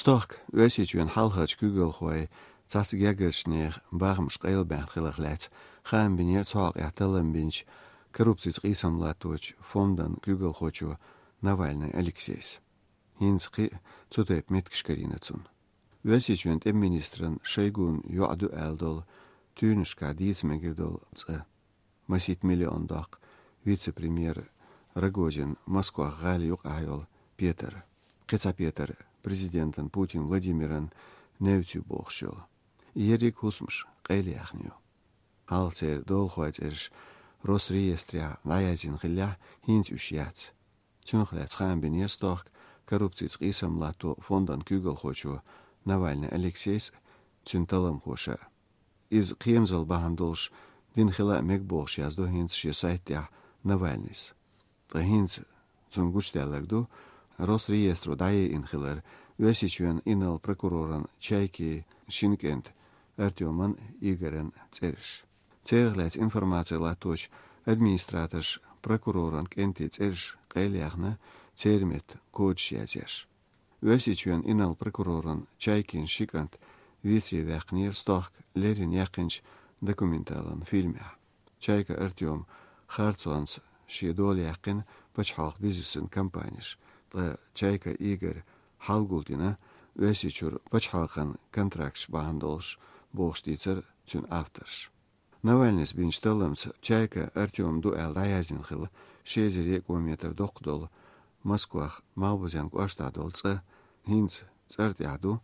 Stoch, Uesituen Halhach Kugelhoi, Tats Geggersneer, Barms Geelberg leidt, gaan binier talk ertellen binch, korrupties isam latuch, fondan Kugelhochu, Navalny Alexeis. Hinski zutep mitgeschkerinetsun. Uesituen ministeren Sheigun Joadu Eldol, Tünschka Dietsmegirdol, Masit Milliondak, vicepremier Rogozin, Moskva Галиюк Айол, Петр. Кеца Петр, президентен Путин Владимирен Невтю Бохшил. Ерик Хусмш, Кайлиахню. Алцер долхуать Росреестря, Наязин Хиля, Хинтюшьяц. Тюнхляц Хам Бенерстох, коррупциц Исам Лату, Фондан Кюгелхочу, Навальный Алексеис, Цюнталам Хоша. Из Кемзал Бахандолш, Динхила Мегбохш, Яздо Хинц Шесайтя, Навальнис. Хинц Цунгуштелерду, Росреестру Дае Инхилер, Уесичуен Инал прокуроран Чайки Шинкент, Артеман Игорен Церш. Церглец информация латоч, администраторш прокуроран Кенти Церш, Кайлиахна, Цермет Кодшязеш. Уесичуен Инал прокуроран Чайкин Шикант, Виси Вехнир Стох, Лерин Яхинч, документалан фильме. Чайка Артем Харцванс, Шидол Яхин, Пачхалх бизнесен компаниш. Чайка Игорь Халгулдина, Уесичур Пачхалхан контрактш бандолш, Бохштицер цюн авторш. Навальнис биншталымц Чайка Артем дуэл Даязинхил, Шезере километр дохдол, Москвах Малбузян Куаштадолца, Хинц Цартяду,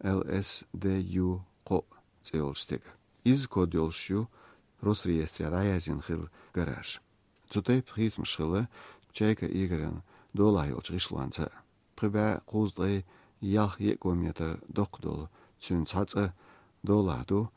ЛСДЮ Ко Цеолштег. Из Кодолшу, Росреестря Даязинхил гараж. Цутейп Хизмшила, Чайка Игорен, Долайолч Ришланца. Прибе Куздре Ялх километр дохдол, цюн Цаца, Доладу,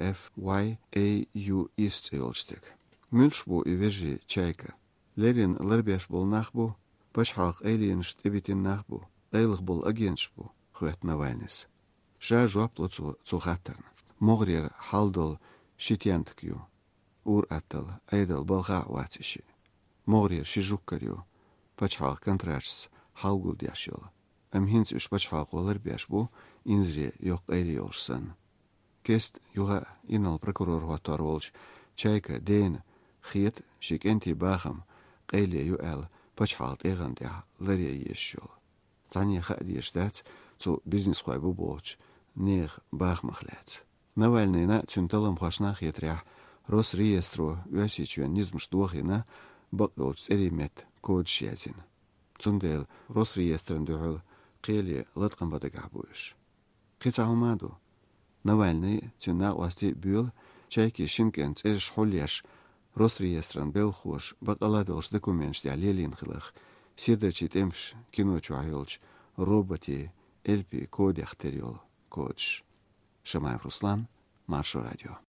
IFYAU Истеолштег. Мюльшбу и вежи Чайка. Лерин Лербеш был нахбу, Пашхалх Эйлинш Эвитин нахбу, Эйлх был агентшбу, Хуэт Навальнис. Ша жуаплоцу цухаттерн. Могрир Халдол Шитянткю. Ур аттал Эйдал Балха Ватиши. Могрир Шижуккарю. Пачхалх контрактс Халгулдяшил. Хинц уж Пачхалх Лербешбу, Инзре Йок Эйлиолшсан. Кест юга Инал прокурор Хуатарволч, Чайка Ден, Хиет, Шикенти Бахам, Эйли Юэл, Пачхалт Эгандя, Лерия Ешшул. Цанья Хадиештац, цу бизнес Хуайбу Болч, Нех Бахмахляц. Навальный на Цюнталам Хашнах Етрях, Росреестру, Уасичуен Низмштуахина, Баколч Эримет, Кодшязин. Цундел, Росреестрен Дюхл, Кели Латкан Бадагабуш. Кицахумаду. Навальный Цюна Уасти Бюл, Чайки Шинкент Эш Хольяш, Росреестрен Белхуш, Бакаладолш документ Лелин Хилах, Седачит Эмш, Киночу Айолч, Роботи, Эльпи Кодяхтериол, Кодш. Шамаев Руслан, Маршо Радио.